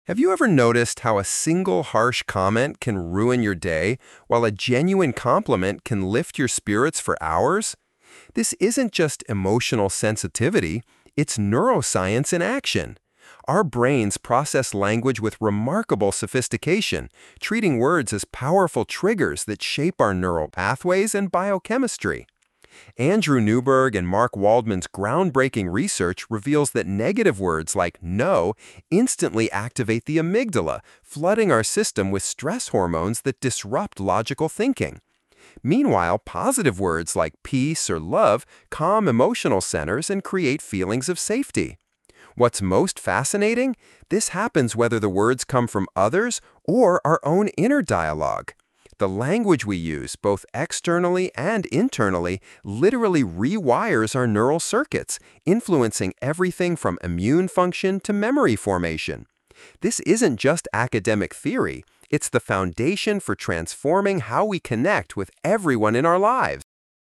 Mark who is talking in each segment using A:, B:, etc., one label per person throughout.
A: Have you ever noticed how a single harsh comment can ruin your day, while a genuine compliment can lift your spirits for hours? This isn't just emotional sensitivity, it's neuroscience in action. Our brains process language with remarkable sophistication, treating words as powerful triggers that shape our neural pathways and biochemistry. Andrew Newberg and Mark Waldman's groundbreaking research reveals that negative words like no instantly activate the amygdala, flooding our system with stress hormones that disrupt logical thinking. Meanwhile, positive words like peace or love calm emotional centers and create feelings of safety. What's most fascinating? This happens whether the words come from others or our own inner dialogue. The language we use, both externally and internally, literally rewires our neural circuits, influencing everything from immune function to memory formation. This isn't just academic theory, it's the foundation for transforming how we connect with everyone in our lives.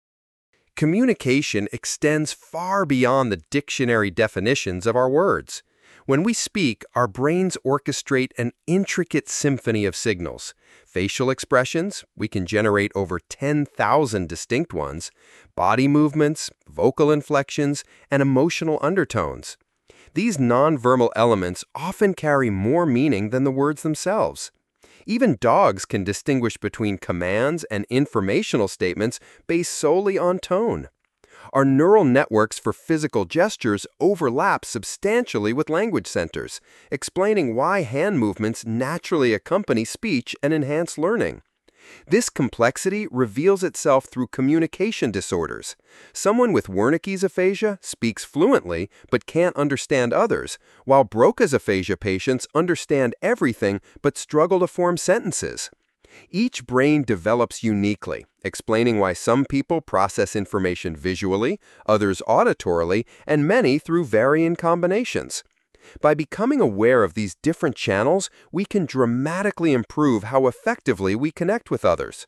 A: Communication extends far beyond the dictionary definitions of our words. When we speak, our brains orchestrate an intricate symphony of signals. Facial expressions, we can generate over 10,000 distinct ones, body movements, vocal inflections, and emotional undertones. These nonverbal elements often carry more meaning than the words themselves. Even dogs can distinguish between commands and informational statements based solely on tone. Our neural networks for physical gestures overlap substantially with language centers, explaining why hand movements naturally accompany speech and enhance learning. This complexity reveals itself through communication disorders. Someone with Wernicke's aphasia speaks fluently but can't understand others, while Broca's aphasia patients understand everything but struggle to form sentences. Each brain develops uniquely, explaining why some people process information visually, others auditorily, and many through varying combinations. By becoming aware of these different channels, we can dramatically improve how effectively we connect with others.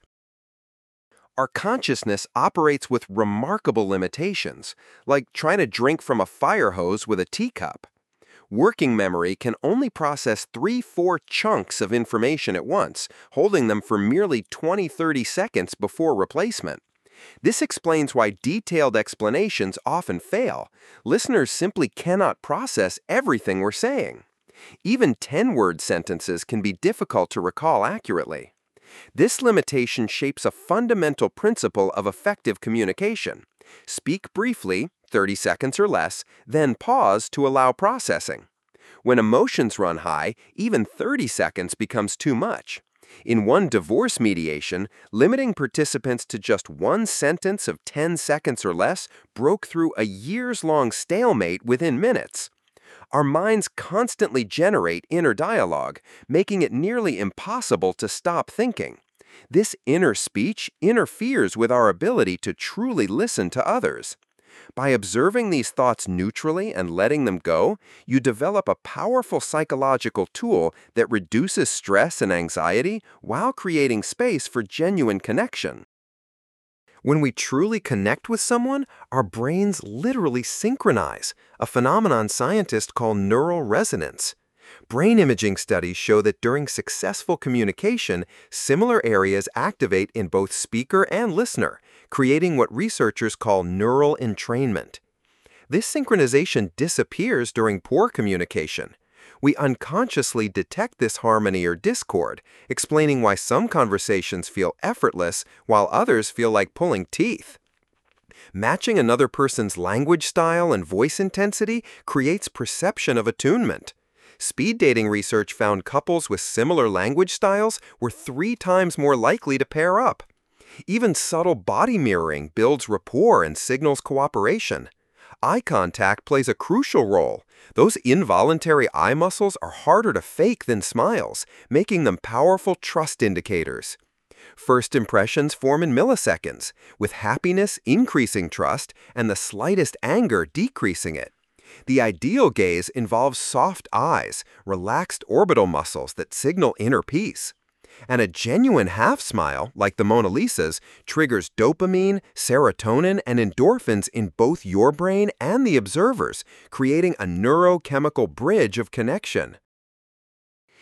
A: Our consciousness operates with remarkable limitations, like trying to drink from a fire hose with a teacup. Working memory can only process 3-4 chunks of information at once, holding them for merely 20-30 seconds before replacement. This explains why detailed explanations often fail. Listeners simply cannot process everything we're saying. Even 10-word sentences can be difficult to recall accurately. This limitation shapes a fundamental principle of effective communication. Speak briefly, 30 seconds or less, then pause to allow processing. When emotions run high, even 30 seconds becomes too much. In one divorce mediation, limiting participants to just one sentence of 10 seconds or less broke through a years-long stalemate within minutes. Our minds constantly generate inner dialogue, making it nearly impossible to stop thinking. This inner speech interferes with our ability to truly listen to others. By observing these thoughts neutrally and letting them go, you develop a powerful psychological tool that reduces stress and anxiety while creating space for genuine connection. When we truly connect with someone, our brains literally synchronize, a phenomenon scientists call neural resonance. Brain imaging studies show that during successful communication, similar areas activate in both speaker and listener, creating what researchers call neural entrainment. This synchronization disappears during poor communication. We unconsciously detect this harmony or discord, explaining why some conversations feel effortless while others feel like pulling teeth. Matching another person's language style and voice intensity creates perception of attunement. Speed dating research found couples with similar language styles were 3 times more likely to pair up. Even subtle body mirroring builds rapport and signals cooperation. Eye contact plays a crucial role. Those involuntary eye muscles are harder to fake than smiles, making them powerful trust indicators. First impressions form in milliseconds, with happiness increasing trust and the slightest anger decreasing it. The ideal gaze involves soft eyes, relaxed orbital muscles that signal inner peace. And a genuine half smile, like the Mona Lisa's, triggers dopamine, serotonin, and endorphins in both your brain and the observer's, creating a neurochemical bridge of connection.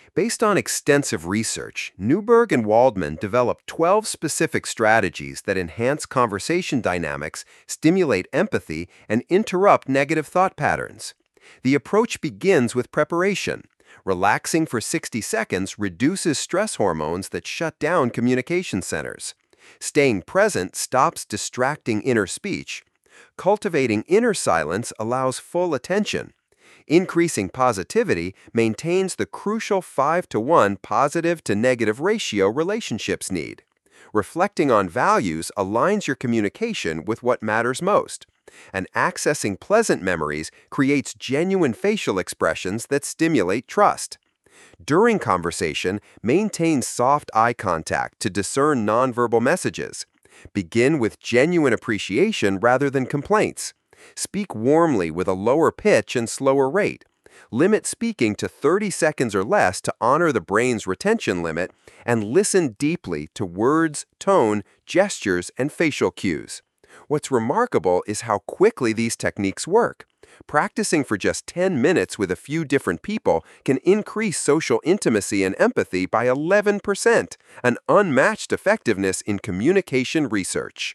A: Based on extensive research, Newberg and Waldman developed 12 specific strategies that enhance conversation dynamics, stimulate empathy, and interrupt negative thought patterns. The approach begins with preparation. Relaxing for 60 seconds reduces stress hormones that shut down communication centers. Staying present stops distracting inner speech. Cultivating inner silence allows full attention. Increasing positivity maintains the crucial 5-to-1 positive to negative ratio relationships need. Reflecting on values aligns your communication with what matters most. And accessing pleasant memories creates genuine facial expressions that stimulate trust. During conversation, maintain soft eye contact to discern nonverbal messages. Begin with genuine appreciation rather than complaints. Speak warmly with a lower pitch and slower rate. Limit speaking to 30 seconds or less to honor the brain's retention limit, and listen deeply to words, tone, gestures, and facial cues. What's remarkable is how quickly these techniques work. Practicing for just 10 minutes with a few different people can increase social intimacy and empathy by 11%, an unmatched effectiveness in communication research.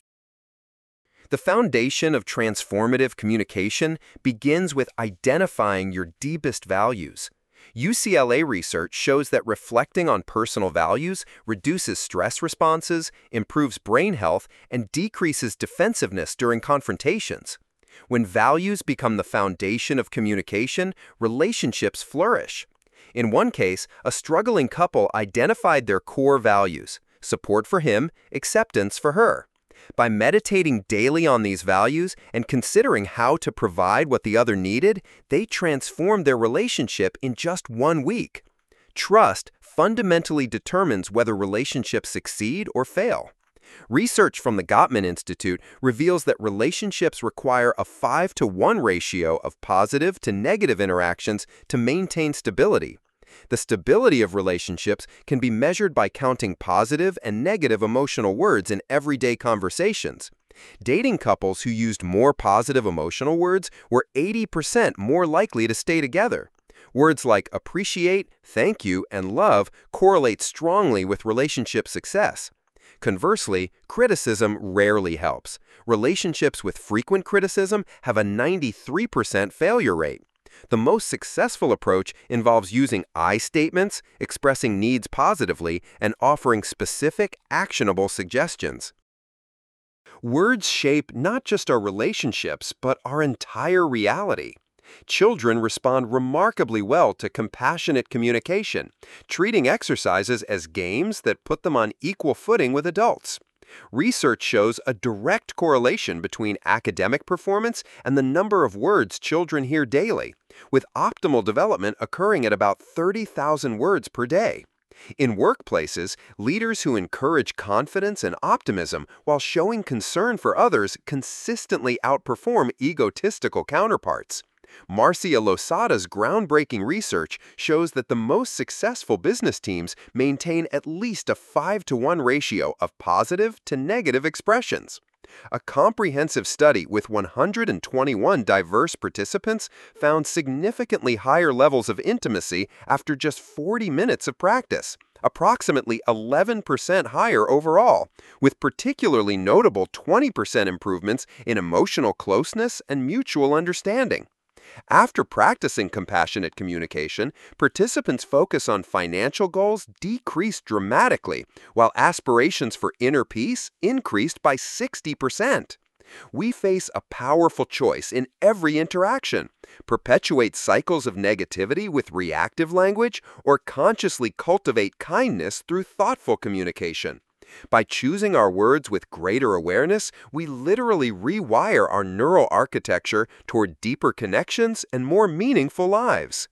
A: The foundation of transformative communication begins with identifying your deepest values. UCLA research shows that reflecting on personal values reduces stress responses, improves brain health, and decreases defensiveness during confrontations. When values become the foundation of communication, relationships flourish. In one case, a struggling couple identified their core values: support for him, acceptance for her. By meditating daily on these values and considering how to provide what the other needed, they transformed their relationship in just 1 week. Trust fundamentally determines whether relationships succeed or fail. Research from the Gottman Institute reveals that relationships require a 5-to-1 ratio of positive to negative interactions to maintain stability. The stability of relationships can be measured by counting positive and negative emotional words in everyday conversations. Dating couples who used more positive emotional words were 80% more likely to stay together. Words like appreciate, thank you, and love correlate strongly with relationship success. Conversely, criticism rarely helps. Relationships with frequent criticism have a 93% failure rate. The most successful approach involves using I statements, expressing needs positively, and offering specific, actionable suggestions. Words shape not just our relationships, but our entire reality. Children respond remarkably well to compassionate communication, treating exercises as games that put them on equal footing with adults. Research shows a direct correlation between academic performance and the number of words children hear daily, with optimal development occurring at about 30,000 words per day. In workplaces, leaders who encourage confidence and optimism while showing concern for others consistently outperform egotistical counterparts. Marcia Losada's groundbreaking research shows that the most successful business teams maintain at least a 5-to-1 ratio of positive to negative expressions. A comprehensive study with 121 diverse participants found significantly higher levels of intimacy after just 40 minutes of practice, approximately 11% higher overall, with particularly notable 20% improvements in emotional closeness and mutual understanding. After practicing compassionate communication, participants' focus on financial goals decreased dramatically, while aspirations for inner peace increased by 60%. We face a powerful choice in every interaction: perpetuate cycles of negativity with reactive language, or consciously cultivate kindness through thoughtful communication. By choosing our words with greater awareness, we literally rewire our neural architecture toward deeper connections and more meaningful lives.